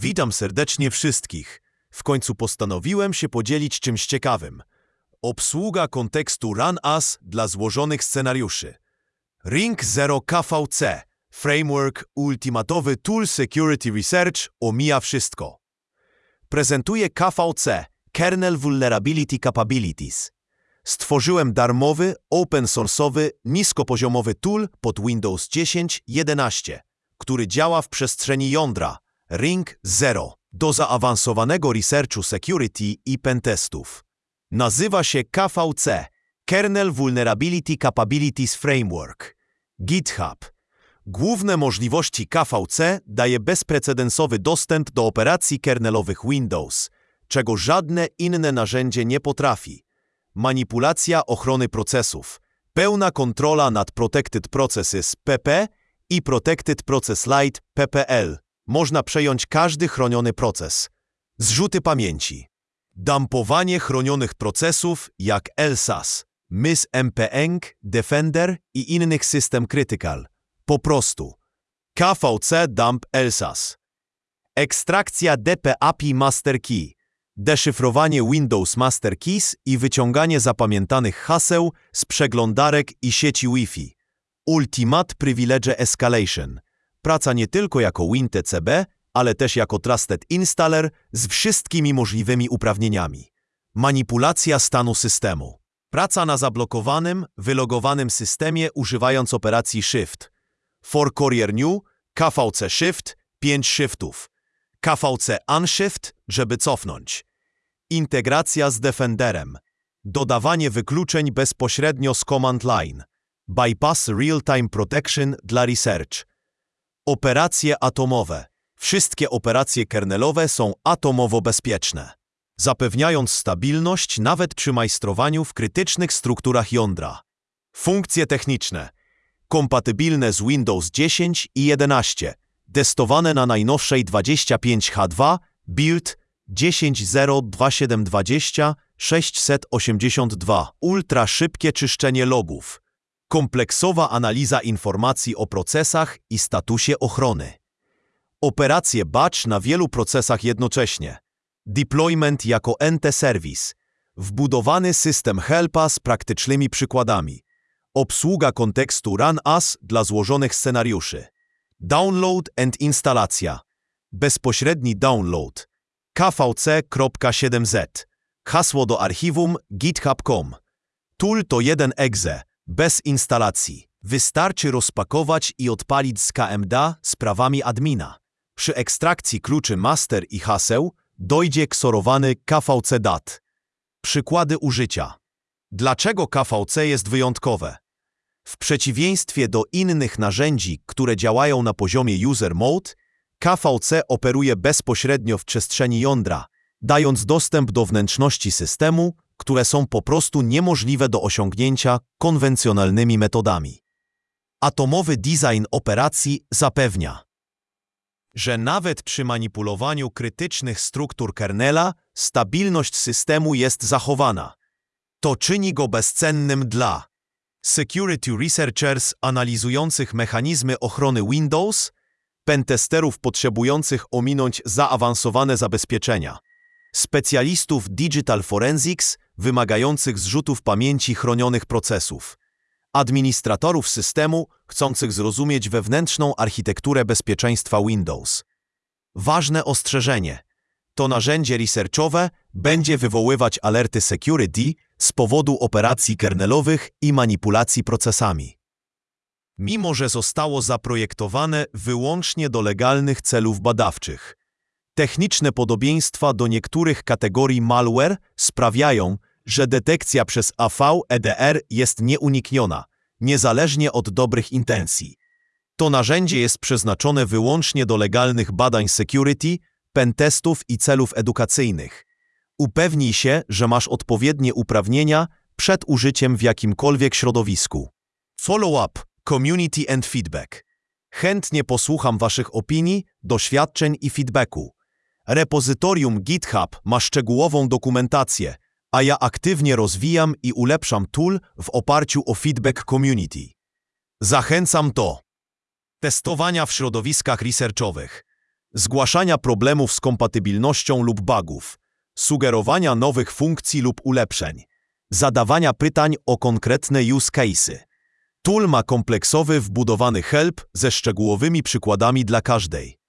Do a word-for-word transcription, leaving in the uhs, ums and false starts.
Witam serdecznie wszystkich. W końcu postanowiłem się podzielić czymś ciekawym. Obsługa kontekstu Run As dla złożonych scenariuszy. Ring Zero K V C, framework ultimatowy Tool Security Research, omija wszystko. Prezentuje K V C, Kernel Vulnerability Capabilities. Stworzyłem darmowy, open source'owy, niskopoziomowy tool pod Windows dziesięć jedenaście, który działa w przestrzeni jądra Ring Zero do zaawansowanego researchu security i pentestów. Nazywa się K V C, Kernel Vulnerability Capabilities Framework. GitHub. Główne możliwości K V C daje bezprecedensowy dostęp do operacji kernelowych Windows, czego żadne inne narzędzie nie potrafi. Manipulacja ochrony procesów, pełna kontrola nad Protected Processes P P i Protected Process Lite P P L. Można przejąć każdy chroniony proces. Zrzuty pamięci. Dumpowanie chronionych procesów jak L S A S, M I S M P E N G, Defender i innych System Critical. Po prostu. K V C Dump L S A S. Ekstrakcja D P A P I Master Key. Deszyfrowanie Windows Master Keys i wyciąganie zapamiętanych haseł z przeglądarek i sieci Wi-Fi. Ultimate Privilege Escalation. Praca nie tylko jako WinTCB, ale też jako Trusted Installer z wszystkimi możliwymi uprawnieniami. Manipulacja stanu systemu. Praca na zablokowanym, wylogowanym systemie używając operacji Shift. For Courier New, K V C Shift, pięć shiftów. K V C Unshift, żeby cofnąć. Integracja z Defenderem. Dodawanie wykluczeń bezpośrednio z Command Line. Bypass Real-Time Protection dla Research. Operacje atomowe. Wszystkie operacje kernelowe są atomowo bezpieczne, zapewniając stabilność nawet przy majstrowaniu w krytycznych strukturach jądra. Funkcje techniczne. Kompatybilne z Windows dziesięć i jedenaście. Testowane na najnowszej dwadzieścia pięć H dwa, build dziesięć zero dwa siedem dwadzieścia sześćset osiemdziesiąt dwa. Ultra szybkie czyszczenie logów. Kompleksowa analiza informacji o procesach i statusie ochrony. Operacje batch na wielu procesach jednocześnie. Deployment jako N T Service. Wbudowany system helpa z praktycznymi przykładami. Obsługa kontekstu Run As dla złożonych scenariuszy. Download and instalacja. Bezpośredni download. K V C siedem Z. Hasło do archiwum github kropka com. Tool to jeden exe, bez instalacji. Wystarczy rozpakować i odpalić z K M D A z prawami admina. Przy ekstrakcji kluczy master i haseł dojdzie ksorowany K V C D A T. Przykłady użycia. Dlaczego K V C jest wyjątkowe? W przeciwieństwie do innych narzędzi, które działają na poziomie user mode, K V C operuje bezpośrednio w przestrzeni jądra, dając dostęp do wnętrzności systemu, które są po prostu niemożliwe do osiągnięcia konwencjonalnymi metodami. Atomowy design operacji zapewnia, że nawet przy manipulowaniu krytycznych struktur kernela stabilność systemu jest zachowana. To czyni go bezcennym dla security researchers analizujących mechanizmy ochrony Windows, pentesterów potrzebujących ominąć zaawansowane zabezpieczenia, specjalistów digital forensics wymagających zrzutów pamięci chronionych procesów, administratorów systemu chcących zrozumieć wewnętrzną architekturę bezpieczeństwa Windows. Ważne ostrzeżenie. To narzędzie researchowe będzie wywoływać alerty security z powodu operacji kernelowych i manipulacji procesami. Mimo że zostało zaprojektowane wyłącznie do legalnych celów badawczych, techniczne podobieństwa do niektórych kategorii malware sprawiają, że detekcja przez A V E D R jest nieunikniona, niezależnie od dobrych intencji. To narzędzie jest przeznaczone wyłącznie do legalnych badań security, pentestów i celów edukacyjnych. Upewnij się, że masz odpowiednie uprawnienia przed użyciem w jakimkolwiek środowisku. Follow-up, community and feedback. Chętnie posłucham Waszych opinii, doświadczeń i feedbacku. Repozytorium GitHub ma szczegółową dokumentację, a ja aktywnie rozwijam i ulepszam tool w oparciu o feedback community. Zachęcam do testowania w środowiskach researchowych. zgłaszania problemów z kompatybilnością lub bugów, sugerowania nowych funkcji lub ulepszeń, zadawania pytań o konkretne use case'y. Tool ma kompleksowy wbudowany help ze szczegółowymi przykładami dla każdej.